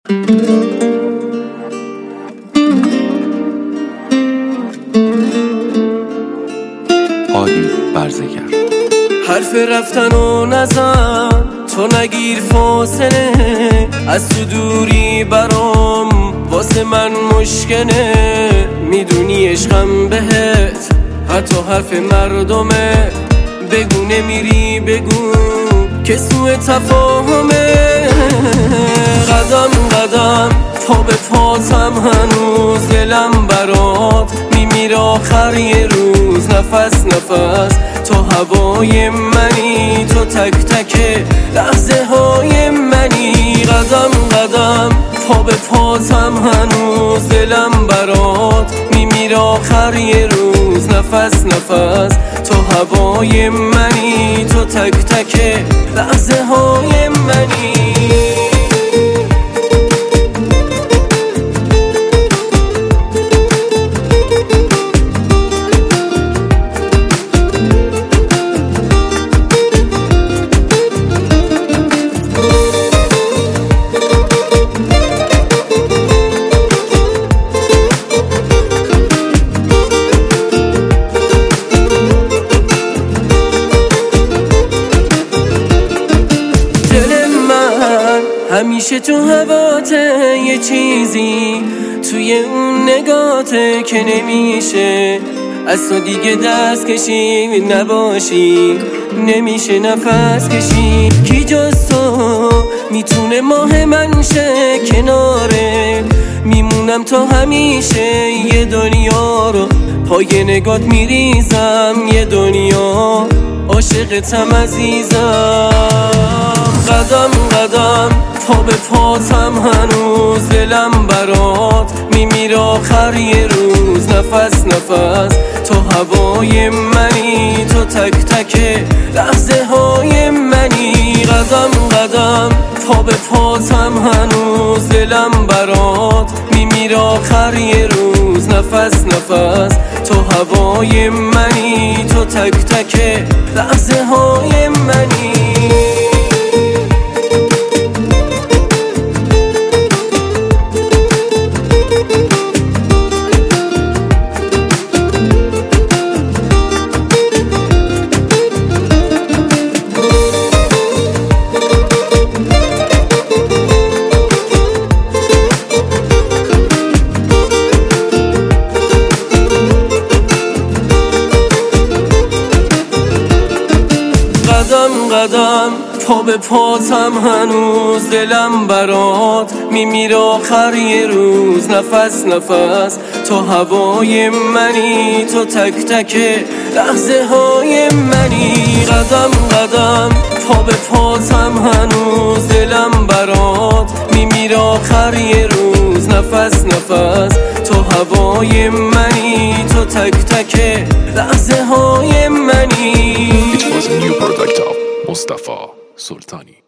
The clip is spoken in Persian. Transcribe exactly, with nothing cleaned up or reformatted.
هادی برزگر. حرف رفتن و نزن، تو نگیر فاصله، از تو دوری برام واسه من مشکله. میدونی عشقم بهت حتی حرف مردمه، بگو نمیری بگو که سوء تفاهمه. قدم قدم پا به پاتم هنوز دلم برات میمیره آخر یه روز. نفس نفس تو هوای منی، تو تک تک لحظه های منی. قدم قدم پا به پاتم هنوز دلم برات میمیره آخر یه روز. نفس نفس تو هوای منی، تو تک تک لحظه های منی. همیشه تو هواته یه چیزی توی اون نگاته که نمیشه از تو دیگه دست کشی نباشی، نمیشه نفس کشی. کی جز تو میتونه ماه من شه کناره، میمونم تا همیشه یه دنیا رو پای نگات میریزم. یه دنیا عاشقتم عزیزم. قدم قدم پا به پاتم هنوز دلم برات میمیره آخر یه روز. نفس نفس تو هوای منی، تو تک تک لحظه های منی. قدم قدم پا به پاتم هنوز دلم برات میمیره آخر یه روز. نفس نفس تو هوای منی، تو تک تک لحظه های منی. قدم قدم پا به پاتم هنوز دلم برات میمیره آخر یه روز. نفس نفس تو هوای منی، تو تک تک لحظه های منی. قدم قدم پا به پاتم هنوز دلم برات میمیره آخر یه روز. نفس نفس تو هوای منی، تو تک تک لحظه های منی. It was a new product of Mustafa Sultani.